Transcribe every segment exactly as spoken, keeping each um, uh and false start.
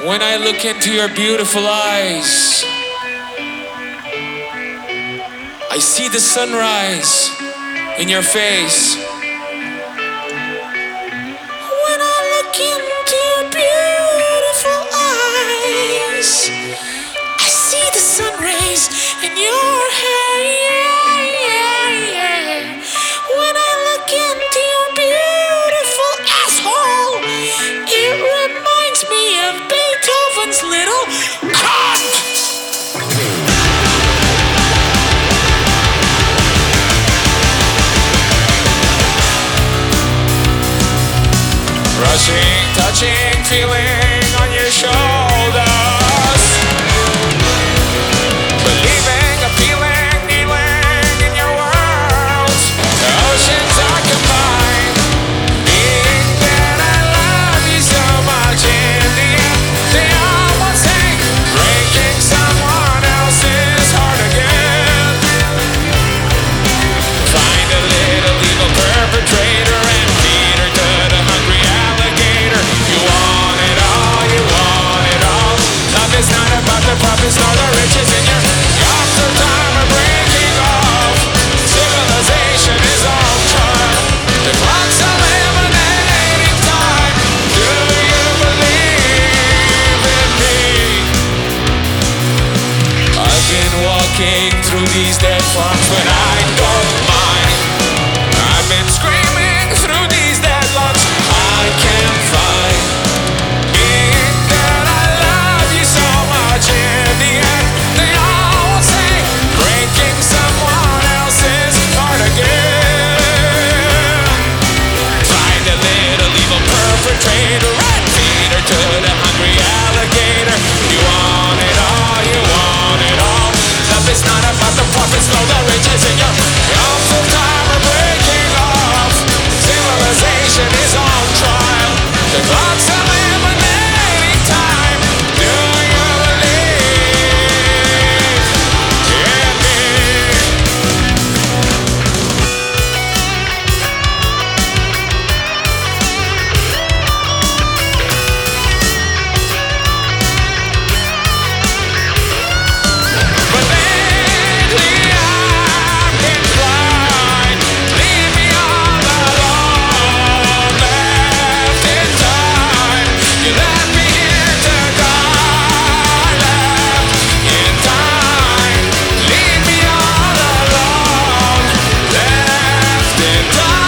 When I look into your beautiful eyes, I see the sunrise in your face. When I look into your beautiful eyes, I see the sun rays in your hair. When I look into your beautiful asshole, it reminds me of Beethoven's little cock. Rushing, touching, feeling on your shoulders. Believing, a feeling, kneeling in your world. The oceans are combined. Being that I love you so much in the end, they all won't say breaking someone else's heart again. Find a little evil perpetrator and feed her to the hungry alligator. You want it all, you want it all. Love is not about the profits nor the riches in your after time of breaking off. Civilization is on trial. The clock's eliminating time. Do you believe in me? I've been walking through these dead farms, but I don't mind. I've been screaming through these deadlocks. I can't find. Being that I love you so much in the end, they all say breaking someone else's heart again. Find a little evil perpetrator and feed her to the hungry alligator. You want it all, you want it all. Love is not about the profits, nor the riches in your awful time of breaking off. Civilization is on trial. The clock's eliminating time. Do you believe in me? But lately I've been blind. Leave me all alone, left in time. You left me here to die, left in time. Leave me all alone, left in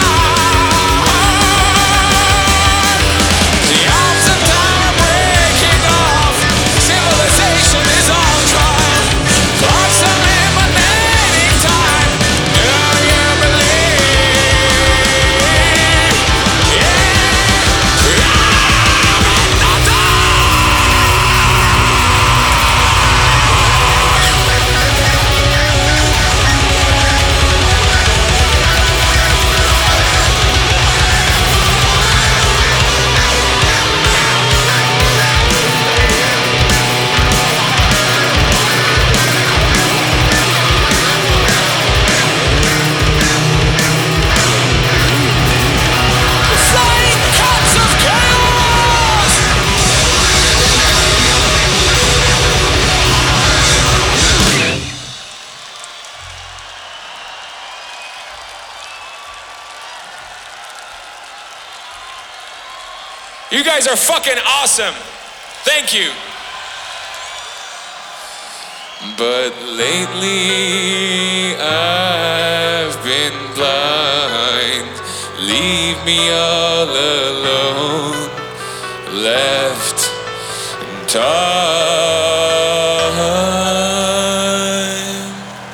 time. The arms of time are breaking off. Civilization is on trial. Clocks eliminating time. Do you believe? The flying cuts of chaos. You guys are fucking awesome. Thank you. But lately I've been blind. Leave me all alone, left in time.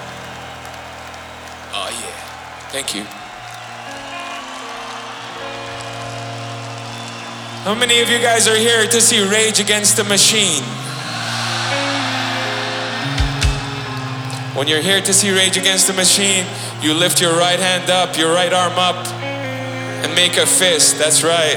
Oh yeah, thank you. How many of you guys are here to see Rage Against the Machine? When you're here to see Rage Against the Machine, you lift your right hand up, your right arm up, and make a fist. That's right.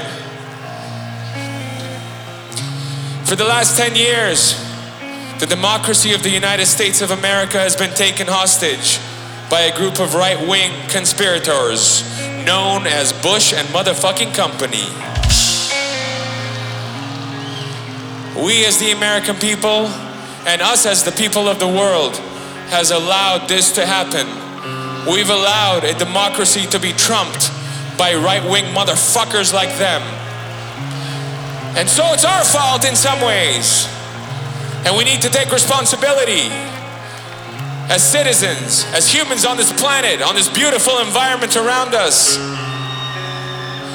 For the last ten years, the democracy of the United States of America has been taken hostage by a group of right-wing conspirators known as Bush and motherfucking company. we as the American people and us as the people of the world has allowed this to happen. We've allowed a democracy to be trumped by right-wing motherfuckers like them. And so it's our fault in some ways. And we need to take responsibility as citizens, as humans on this planet, on this beautiful environment around us.